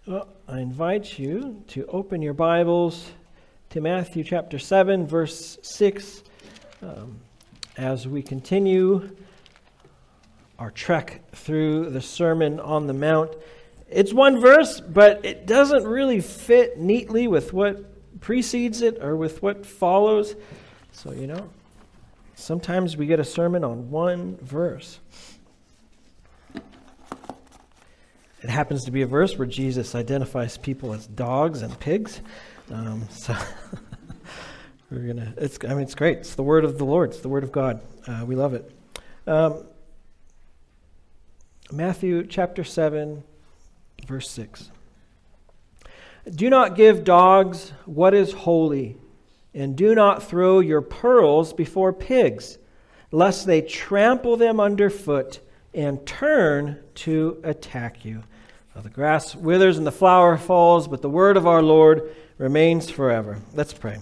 Well, I invite you to open your Bibles to Matthew chapter 7, verse 6, as we continue our trek through the Sermon on the Mount. It's one verse, but it doesn't really fit neatly with what precedes it or with what follows. So, sometimes we get a sermon on one verse. It happens to be a verse where Jesus identifies people as dogs and pigs. So it's great. It's the word of the Lord. It's the word of God. We love it. Matthew chapter 7, verse 6. Do not give dogs what is holy, and do not throw your pearls before pigs, lest they trample them underfoot and turn to attack you. The grass withers and the flower falls, but the word of our Lord remains forever. Let's pray.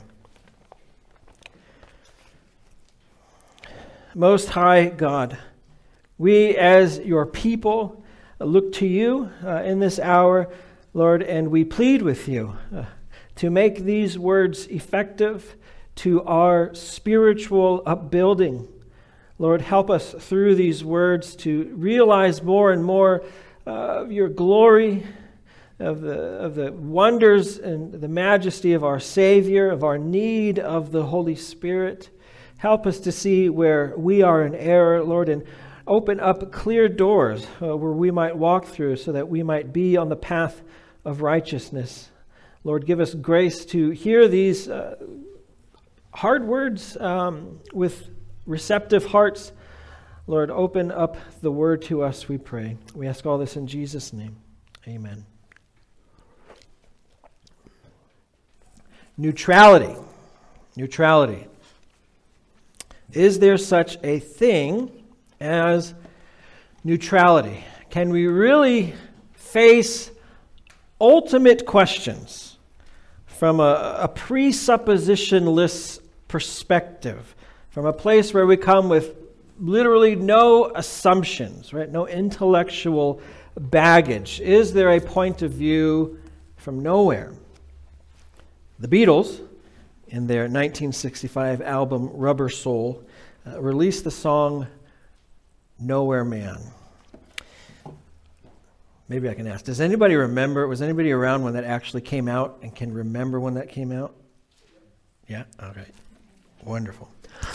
Most High God, we as your people look to you in this hour, Lord, and we plead with you to make these words effective to our spiritual upbuilding. Lord, help us through these words to realize more and more of your glory, of the wonders and the majesty of our Savior, of our need of the Holy Spirit. Help us to see where we are in error, Lord, and open up clear doors where we might walk through so that we might be on the path of righteousness. Lord, give us grace to hear these hard words with receptive hearts. Lord, open up the word to us, we pray. We ask all this in Jesus' name. Amen. Neutrality. Neutrality. Is there such a thing as neutrality? Can we really face ultimate questions from a presuppositionless perspective, from a place where we come with literally no assumptions, right? No intellectual baggage? Is there a point of view from nowhere? The Beatles, in their 1965 album Rubber Soul, released the song Nowhere Man. Maybe I can ask, does anybody remember, was anybody around when that actually came out and can remember when that came out? Yeah? Okay. Wonderful.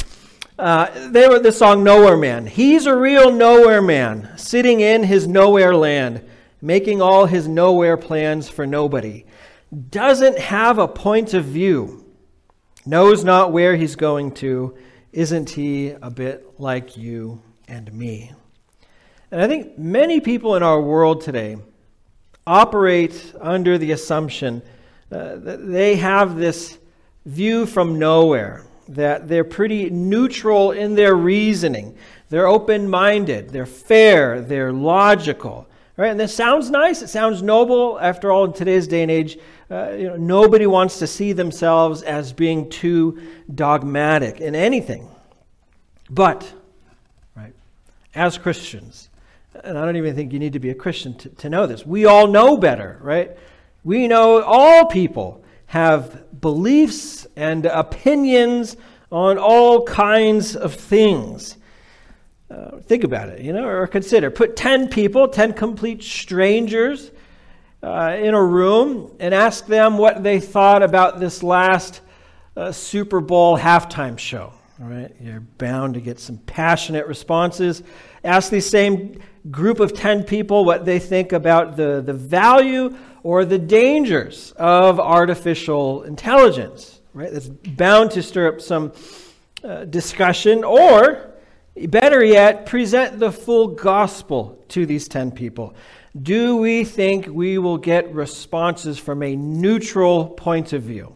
They were the song Nowhere Man. He's a real nowhere man, sitting in his nowhere land, making all his nowhere plans for nobody. Doesn't have a point of view. Knows not where he's going to. Isn't he a bit like you and me? And I think many people in our world today operate under the assumption that they have this view from nowhere, that they're pretty neutral in their reasoning. They're open-minded, they're fair, they're logical. Right? And this sounds nice, it sounds noble. After all, in today's day and age, nobody wants to see themselves as being too dogmatic in anything. But, right, as Christians, and I don't even think you need to be a Christian to know this, we all know better, right? We know all people have beliefs and opinions on all kinds of things. Think about it, or consider. Put 10 people, 10 complete strangers in a room and ask them what they thought about this last Super Bowl halftime show. All right? You're bound to get some passionate responses. Ask these same group of 10 people what they think about the value or the dangers of artificial intelligence. Right? That's bound to stir up some discussion, or better yet, present the full gospel to these 10 people. Do we think we will get responses from a neutral point of view?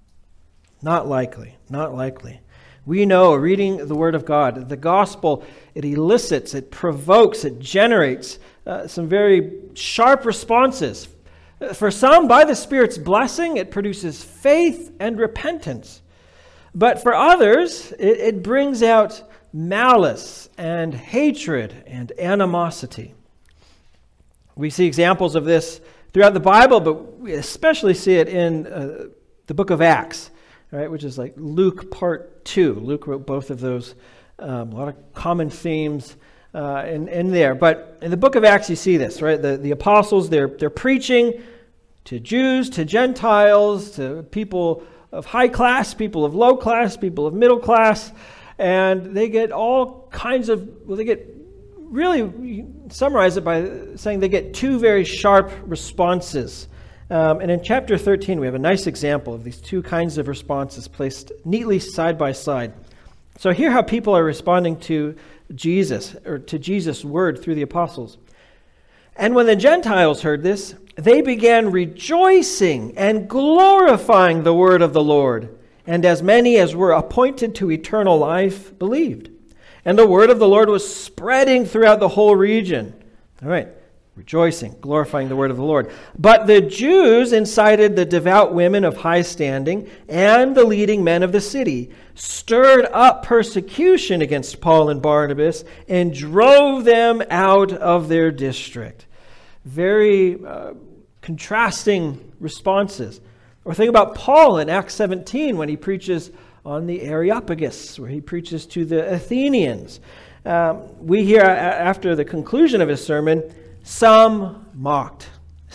Not likely. Not likely. We know, reading the Word of God, the gospel, it elicits, it provokes, it generates some very sharp responses. For some, by the Spirit's blessing, it produces faith and repentance. But for others, it brings out malice and hatred and animosity. We see examples of this throughout the Bible, but we especially see it in the book of Acts, right, which is like Luke part 2. Luke wrote both of those. A lot of common themes in there. But in the book of Acts, you see this, right? The apostles, they're preaching to Jews, to Gentiles, to people of high class, people of low class, people of middle class, and they get all kinds of, well, they get really, you summarize it by saying they get two very sharp responses. And in chapter 13, we have a nice example of these two kinds of responses placed neatly side by side. So hear how people are responding to Jesus, or to Jesus' word through the apostles. And when the Gentiles heard this, they began rejoicing and glorifying the word of the Lord. And as many as were appointed to eternal life believed. And the word of the Lord was spreading throughout the whole region. All right, rejoicing, glorifying the word of the Lord. But the Jews incited the devout women of high standing and the leading men of the city, stirred up persecution against Paul and Barnabas, and drove them out of their district. Very contrasting responses. Or think about Paul in Acts 17 when he preaches on the Areopagus, where he preaches to the Athenians. We hear after the conclusion of his sermon, some mocked,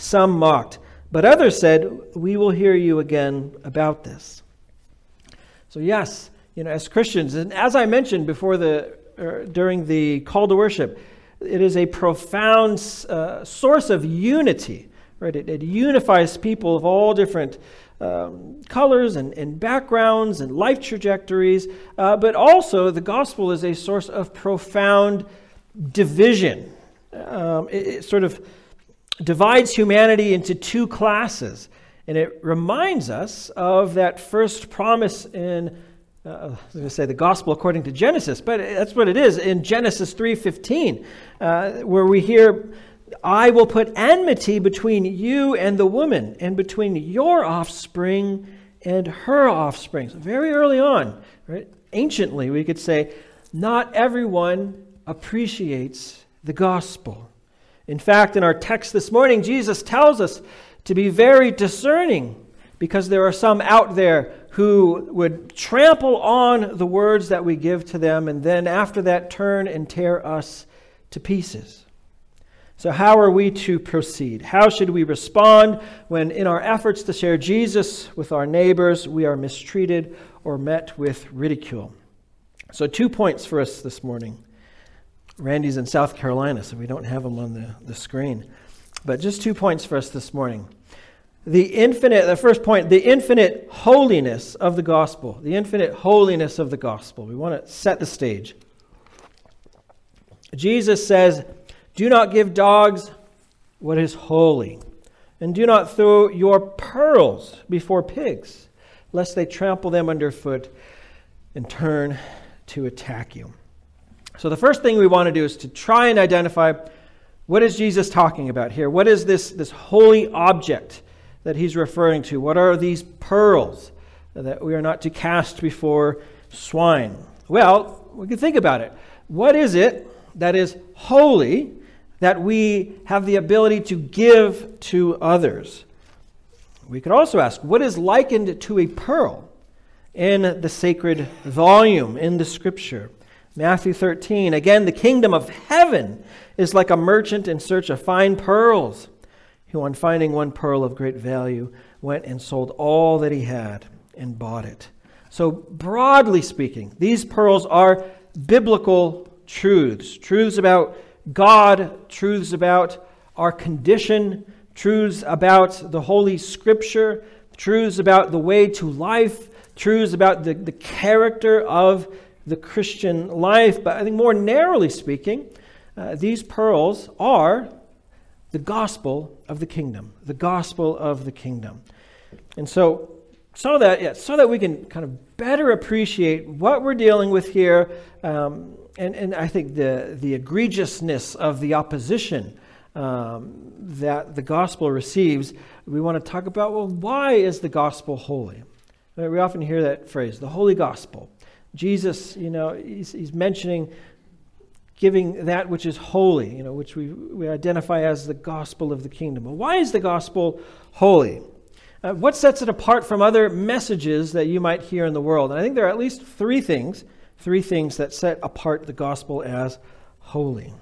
but others said, we will hear you again about this. So yes, as Christians, and as I mentioned before during the call to worship, it is a profound source of unity, right? It unifies people of all different colors and backgrounds and life trajectories, but also the gospel is a source of profound division. It sort of divides humanity into two classes, and it reminds us of that first promise in I was going to say the gospel according to Genesis, but that's what it is in Genesis 3:15, where we hear, I will put enmity between you and the woman, and between your offspring and her offspring. So very early on, right? Anciently, we could say, not everyone appreciates the gospel. In fact, in our text this morning, Jesus tells us to be very discerning, because there are some out there who would trample on the words that we give to them, and then after that turn and tear us to pieces. So how are we to proceed? How should we respond when in our efforts to share Jesus with our neighbors, we are mistreated or met with ridicule? So 2 points for us this morning. Randy's in South Carolina, so we don't have him on the screen. But just 2 points for us this morning. The first point, the infinite holiness of the gospel. The infinite holiness of the gospel. We want to set the stage. Jesus says, do not give dogs what is holy, and do not throw your pearls before pigs, lest they trample them underfoot and turn to attack you. So the first thing we want to do is to try and identify, what is Jesus talking about here? What is this holy object that he's referring to? What are these pearls that we are not to cast before swine? Well, we can think about it. What is it that is holy that we have the ability to give to others? We could also ask, what is likened to a pearl in the sacred volume, in the scripture? Matthew 13, again, the kingdom of heaven is like a merchant in search of fine pearls, who on finding one pearl of great value went and sold all that he had and bought it. So broadly speaking, these pearls are biblical truths about God, truths about our condition, truths about the Holy Scripture, truths about the way to life, truths about the character of the Christian life. But I think more narrowly speaking, these pearls are the gospel of the kingdom. The gospel of the kingdom. And so that we can kind of better appreciate what we're dealing with here, and I think the egregiousness of the opposition that the gospel receives, we want to talk about, well, why is the gospel holy? We often hear that phrase, the holy gospel. Jesus, he's mentioning giving that which is holy, which we identify as the gospel of the kingdom. But why is the gospel holy? What sets it apart from other messages that you might hear in the world? And I think there are at least three things that set apart the gospel as holy.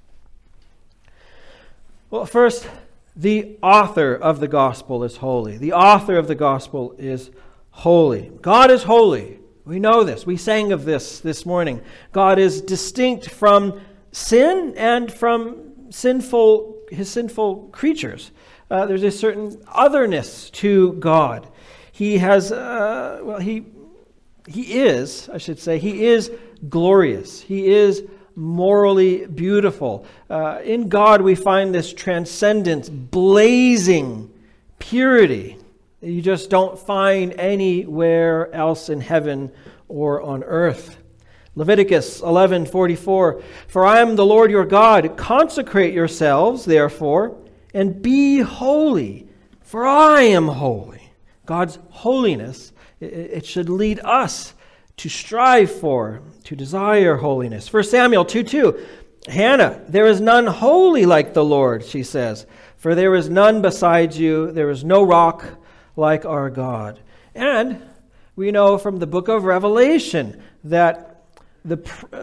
Well, first, the author of the gospel is holy. The author of the gospel is holy. God is holy. We know this. We sang of this morning. God is distinct from sin and from his sinful creatures. There's a certain otherness to God. He is glorious. He is morally beautiful. In God we find this transcendent, blazing purity that you just don't find anywhere else in heaven or on earth. Leviticus 11:44, "For I am the Lord your God. Consecrate yourselves, therefore, and be holy, for I am holy." God's holiness, it should lead us to strive for, to desire holiness. 1 Samuel 2:2, "Hannah, there is none holy like the Lord," she says, "for there is none besides you. There is no rock like our God." And we know from the book of Revelation that the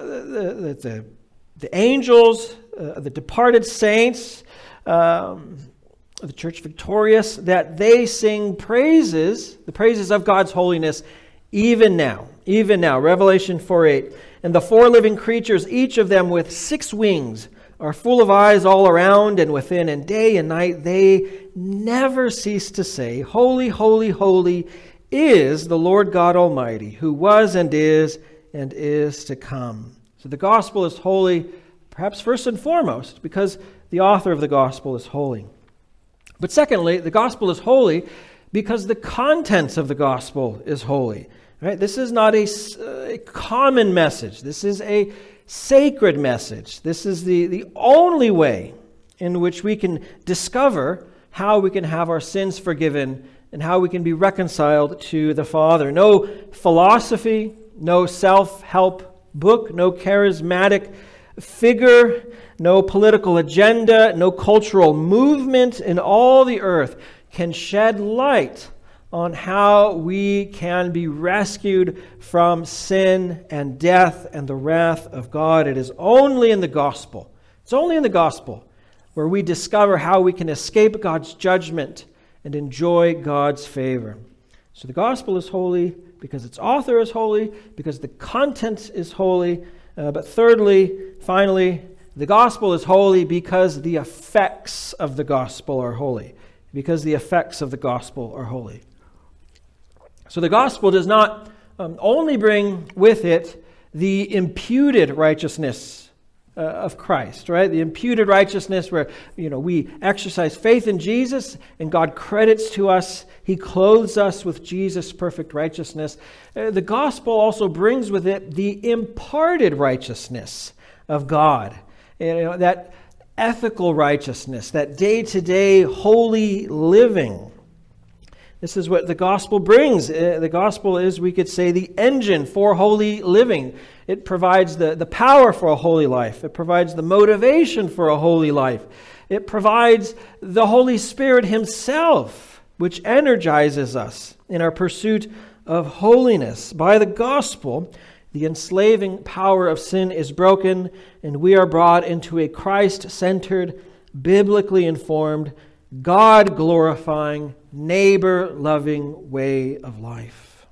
angels, the departed saints, the church victorious, that they sing the praises of God's holiness even now. Revelation 4:8. "And the four living creatures, each of them with 6 wings, are full of eyes all around and within, and day and night they never cease to say, Holy, holy, holy is the Lord God Almighty, who was and is to come." So the gospel is holy, perhaps first and foremost, because the author of the gospel is holy. But secondly, the gospel is holy because the contents of the gospel is holy. Right? This is not a common message. This is a sacred message. This is the only way in which we can discover how we can have our sins forgiven and how we can be reconciled to the Father. No philosophy, no self-help book, no charismatic figure, no political agenda, no cultural movement in all the earth can shed light on how we can be rescued from sin and death and the wrath of God. It is only in the gospel. It's only in the gospel where we discover how we can escape God's judgment and enjoy God's favor. So the gospel is holy because its author is holy, because the content is holy. But thirdly, finally, the gospel is holy because the effects of the gospel are holy. Because the effects of the gospel are holy. So the gospel does not only bring with it the imputed righteousness of Christ, right? The imputed righteousness where, we exercise faith in Jesus and God credits to us, He clothes us with Jesus' perfect righteousness. The gospel also brings with it the imparted righteousness of God. That ethical righteousness, that day-to-day holy living. This is what the gospel brings. The gospel is, we could say, the engine for holy living. It provides the power for a holy life. It provides the motivation for a holy life. It provides the Holy Spirit Himself, which energizes us in our pursuit of holiness. By the gospel, the enslaving power of sin is broken, and we are brought into a Christ-centered, biblically informed, God-glorifying, neighbor-loving way of life.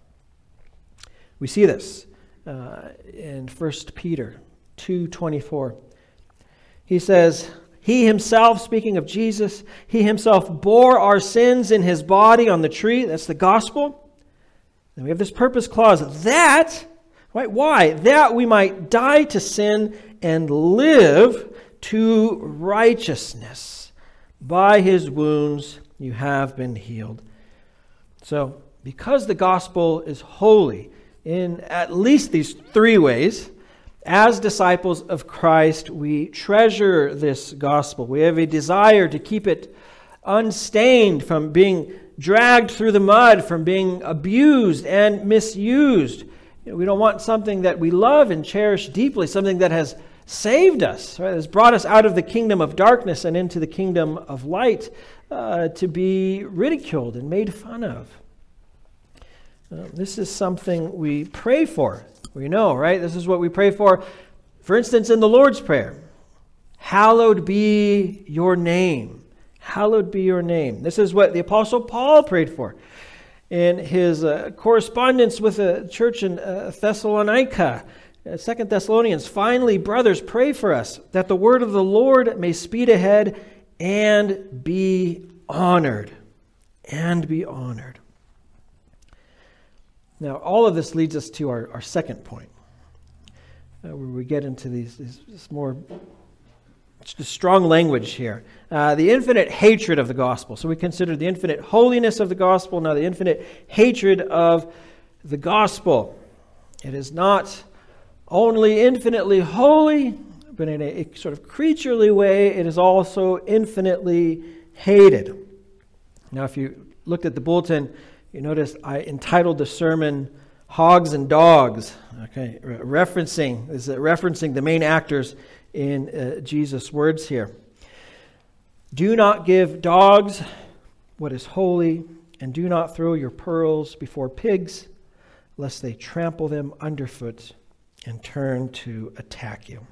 We see this in 1 Peter 2:24. He says, He Himself, speaking of Jesus, He Himself bore our sins in His body on the tree. That's the gospel. Then we have this purpose clause. That, right? Why? That we might die to sin and live to righteousness. By His wounds you have been healed. So, because the gospel is holy in at least these 3 ways, as disciples of Christ, we treasure this gospel. We have a desire to keep it unstained from being dragged through the mud, from being abused and misused. We don't want something that we love and cherish deeply, something that has saved us, right? Has brought us out of the kingdom of darkness and into the kingdom of light to be ridiculed and made fun of. This is something we pray for. We know, right? This is what we pray for instance, in the Lord's Prayer. Hallowed be your name. Hallowed be your name. This is what the Apostle Paul prayed for in his correspondence with the church in Thessalonica. 2 Thessalonians, finally, brothers, pray for us that the word of the Lord may speed ahead and be honored. And be honored. Now, all of this leads us to our second point, where we get into this more strong language here. The infinite hatred of the gospel. So we considered the infinite holiness of the gospel, now the infinite hatred of the gospel. It is not only infinitely holy, but in a sort of creaturely way, it is also infinitely hated. Now, if you looked at the bulletin, you notice I entitled the sermon Hogs and Dogs, okay, referencing the main actors in Jesus' words here. Do not give dogs what is holy, and do not throw your pearls before pigs, lest they trample them underfoot and turn to attack you.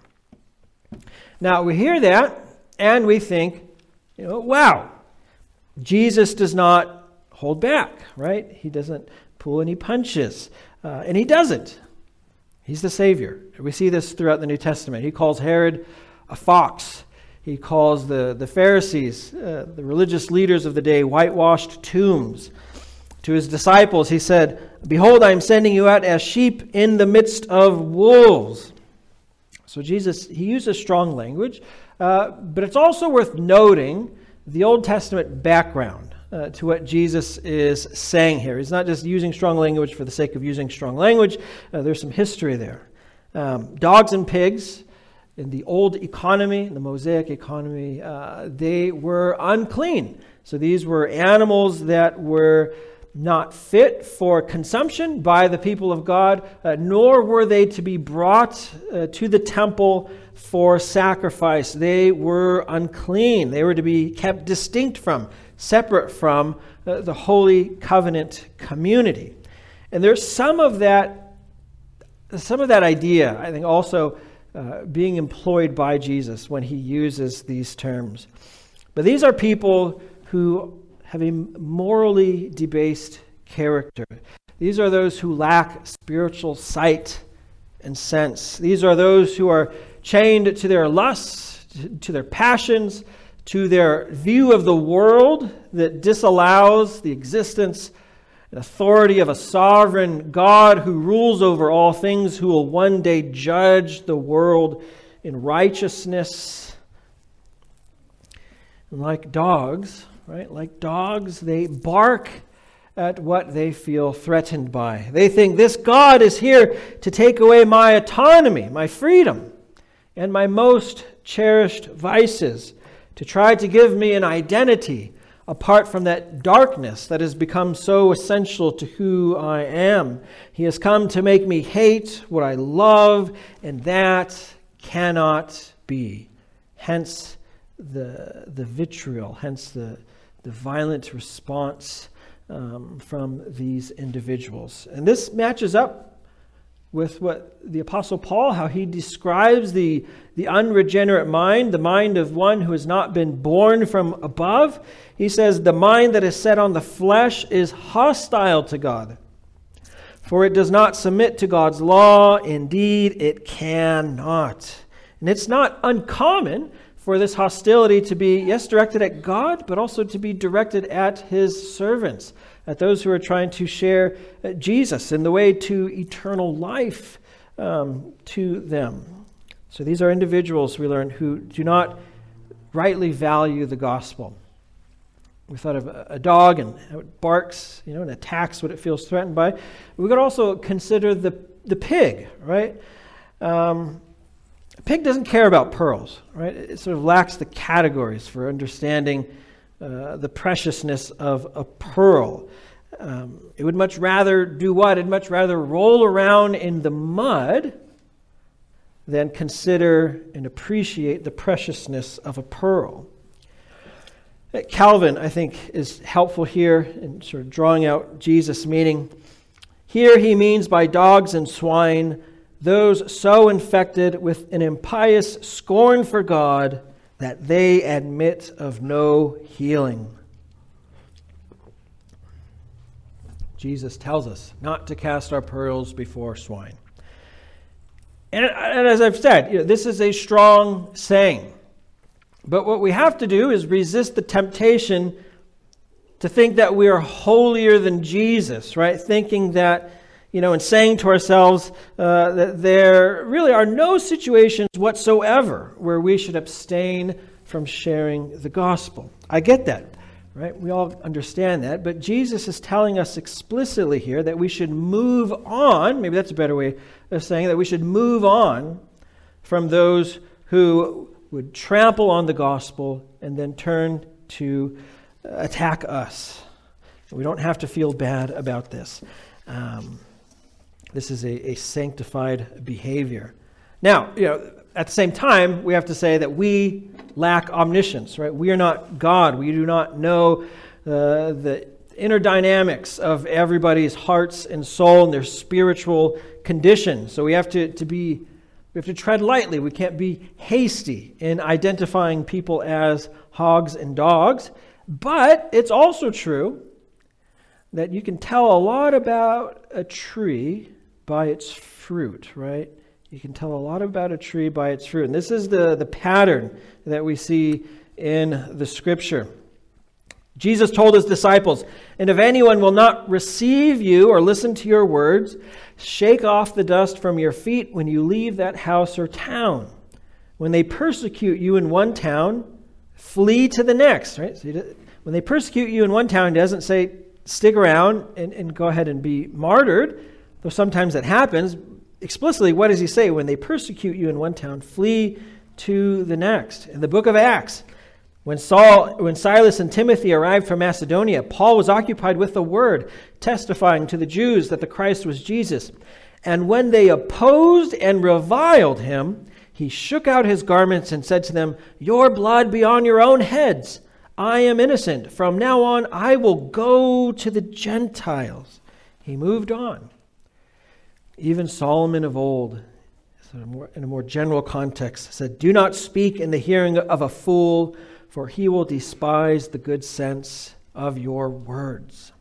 Now, we hear that, and we think, wow, Jesus does not hold back, right? He doesn't pull any punches. And he doesn't. He's the Savior. We see this throughout the New Testament. He calls Herod a fox. He calls the Pharisees, the religious leaders of the day, whitewashed tombs. To his disciples, he said, behold, I am sending you out as sheep in the midst of wolves. So Jesus, he uses strong language, but it's also worth noting the Old Testament background to what Jesus is saying here. He's not just using strong language for the sake of using strong language. There's some history there. Dogs and pigs in the old economy, the Mosaic economy, they were unclean. So these were animals that were not fit for consumption by the people of God, nor were they to be brought to the temple for sacrifice. They were unclean. They were to be kept distinct from, separate from the Holy Covenant community. And there's some of that idea, I think, also being employed by Jesus when he uses these terms. But these are people who have a morally debased character. These are those who lack spiritual sight and sense. These are those who are chained to their lusts, to their passions, to their view of the world that disallows the existence and authority of a sovereign God who rules over all things, who will one day judge the world in righteousness. And like dogs, right? Like dogs, they bark at what they feel threatened by. They think this God is here to take away my autonomy, my freedom, and my most cherished vices, to try to give me an identity apart from that darkness that has become so essential to who I am. He has come to make me hate what I love, and that cannot be. Hence the vitriol, hence the violent response from these individuals. And this matches up with what the Apostle Paul, how he describes the unregenerate mind, the mind of one who has not been born from above. He says, the mind that is set on the flesh is hostile to God, for it does not submit to God's law. Indeed, it cannot. And it's not uncommon for this hostility to be, yes, directed at God, but also to be directed at his servants, at those who are trying to share Jesus and the way to eternal life to them. So these are individuals, we learn, who do not rightly value the gospel. We thought of a dog and how it barks, and attacks what it feels threatened by. We could also consider the pig, right? A pig doesn't care about pearls, right? It sort of lacks the categories for understanding the preciousness of a pearl. It would much rather do what? It'd much rather roll around in the mud than consider and appreciate the preciousness of a pearl. Calvin, I think, is helpful here in sort of drawing out Jesus' meaning. Here he means by dogs and swine those so infected with an impious scorn for God that they admit of no healing. Jesus tells us not to cast our pearls before swine. And as I've said, this is a strong saying. But what we have to do is resist the temptation to think that we are holier than Jesus, right? Thinking that, and saying to ourselves that there really are no situations whatsoever where we should abstain from sharing the gospel. I get that, right? We all understand that. But Jesus is telling us explicitly here that we should move on. Maybe that's a better way of saying that we should move on from those who would trample on the gospel and then turn to attack us. We don't have to feel bad about this. This is a sanctified behavior. Now, at the same time, we have to say that we lack omniscience, right? We are not God. We do not know the inner dynamics of everybody's hearts and soul and their spiritual condition. So we have to tread lightly. We can't be hasty in identifying people as hogs and dogs. But it's also true that you can tell a lot about a tree by its fruit, right? You can tell a lot about a tree by its fruit. And this is the pattern that we see in the Scripture. Jesus told his disciples, "And if anyone will not receive you or listen to your words, shake off the dust from your feet when you leave that house or town. When they persecute you in one town, flee to the next." Right? So when they persecute you in one town, it doesn't say stick around and go ahead and be martyred, though sometimes that happens. Explicitly, what does he say? When they persecute you in one town, flee to the next. In the book of Acts, when Silas and Timothy arrived from Macedonia, Paul was occupied with the word, testifying to the Jews that the Christ was Jesus. And when they opposed and reviled him, he shook out his garments and said to them, "Your blood be on your own heads. I am innocent. From now on, I will go to the Gentiles." He moved on. Even Solomon of old, in a more general context, said, "Do not speak in the hearing of a fool, for he will despise the good sense of your words."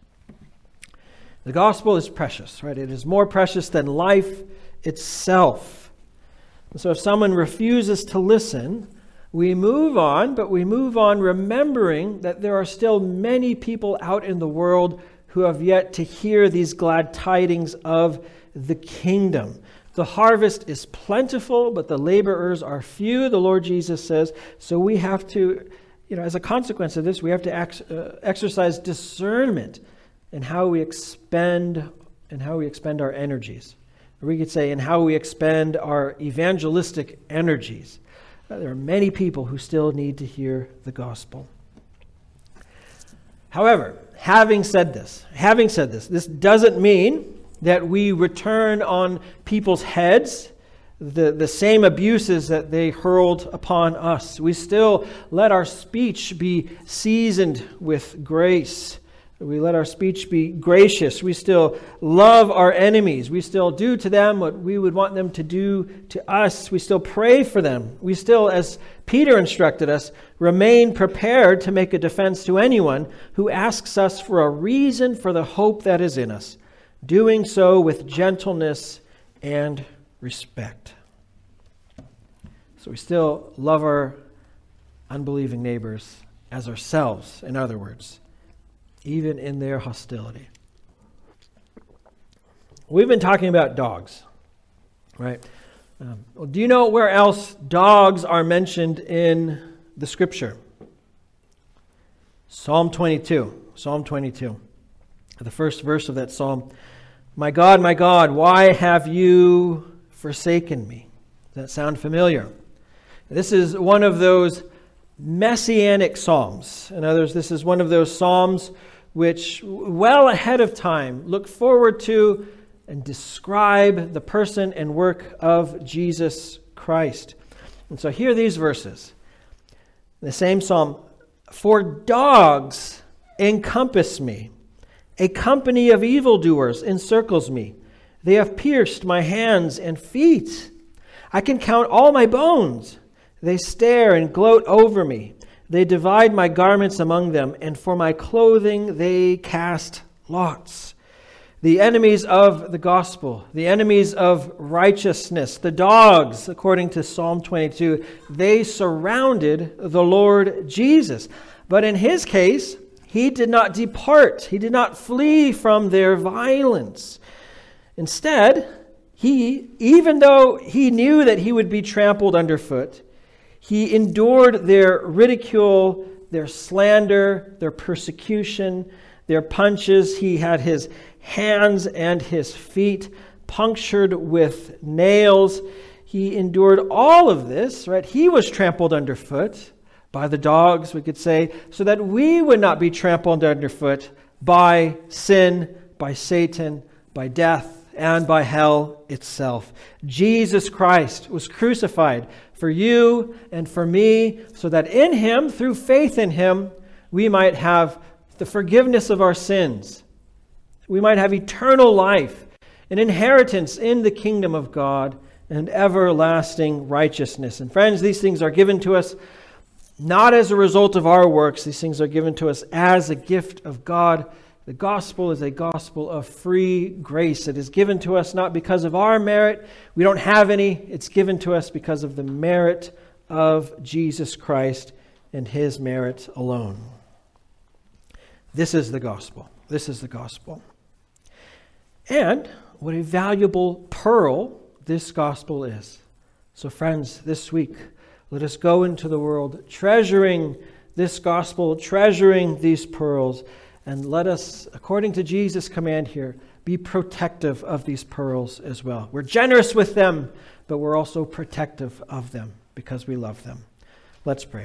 The gospel is precious, right? It is more precious than life itself. And so if someone refuses to listen, we move on, but we move on remembering that there are still many people out in the world who have yet to hear these glad tidings of the kingdom. The harvest is plentiful, but the laborers are few, the Lord Jesus says. So we have to, as a consequence of this, we have to exercise discernment in how we expend our energies. Or we could say in how we expend our evangelistic energies. There are many people who still need to hear the gospel. However, having said this, this doesn't mean that we return on people's heads the same abuses that they hurled upon us. We still let our speech be seasoned with grace. We let our speech be gracious. We still love our enemies. We still do to them what we would want them to do to us. We still pray for them. We still, as Peter instructed us, remain prepared to make a defense to anyone who asks us for a reason for the hope that is in us, doing so with gentleness and respect. So we still love our unbelieving neighbors as ourselves, in other words, even in their hostility. We've been talking about dogs, right? Well, do you know where else dogs are mentioned in the Scripture? Psalm 22. Psalm 22. The first verse of that psalm. My God, why have you forsaken me?" Does that sound familiar? This is one of those messianic psalms. In other words, this is one of those psalms which, well ahead of time, look forward to and describe the person and work of Jesus Christ. And so hear these verses. The same psalm, for dogs encompass me. A company of evildoers encircles me. They have pierced my hands and feet. I can count all my bones. They stare and gloat over me. They divide my garments among them, and for my clothing they cast lots. The enemies of the gospel, the enemies of righteousness, the dogs, according to Psalm 22, they surrounded the Lord Jesus. But in his case, he did not depart. He did not flee from their violence. Instead, even though he knew that he would be trampled underfoot, he endured their ridicule, their slander, their persecution, their punches. He had his hands and his feet punctured with nails. He endured all of this, right? He was trampled underfoot by the dogs, we could say, so that we would not be trampled underfoot by sin, by Satan, by death, and by hell itself. Jesus Christ was crucified for you and for me, so that in him, through faith in him, we might have the forgiveness of our sins. We might have eternal life, an inheritance in the kingdom of God, and everlasting righteousness. And friends, these things are given to us not as a result of our works. These things are given to us as a gift of God. The gospel is a gospel of free grace. It is given to us not because of our merit. We don't have any. It's given to us because of the merit of Jesus Christ and his merit alone. This is the gospel. This is the gospel. And what a valuable pearl this gospel is. So friends, this week, let us go into the world treasuring this gospel, treasuring these pearls, and let us, according to Jesus' command here, be protective of these pearls as well. We're generous with them, but we're also protective of them because we love them. Let's pray.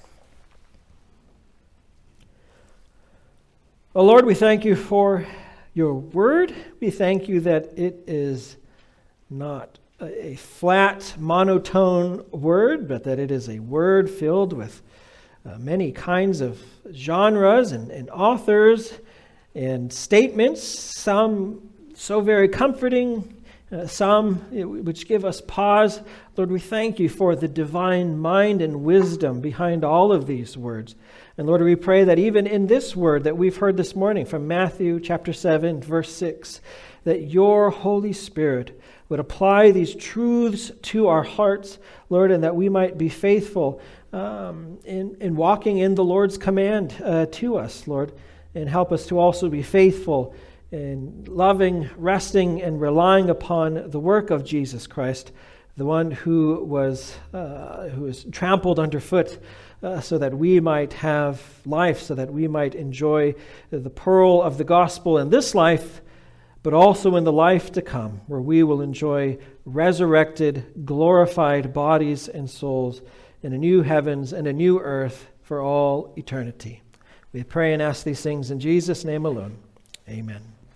Oh Lord, we thank you for your word. We thank you that it is not a flat, monotone word, but that it is a word filled with many kinds of genres and authors and statements, some so very comforting, some which give us pause. Lord, we thank you for the divine mind and wisdom behind all of these words. And Lord, we pray that even in this word that we've heard this morning from Matthew chapter 7, verse 6, that your Holy Spirit would apply these truths to our hearts, Lord, and that we might be faithful in walking in the Lord's command to us, Lord, and help us to also be faithful in loving, resting, and relying upon the work of Jesus Christ, the one who was trampled underfoot, so that we might have life, so that we might enjoy the pearl of the gospel in this life, but also in the life to come, where we will enjoy resurrected, glorified bodies and souls in a new heavens and a new earth for all eternity. We pray and ask these things in Jesus' name alone. Amen.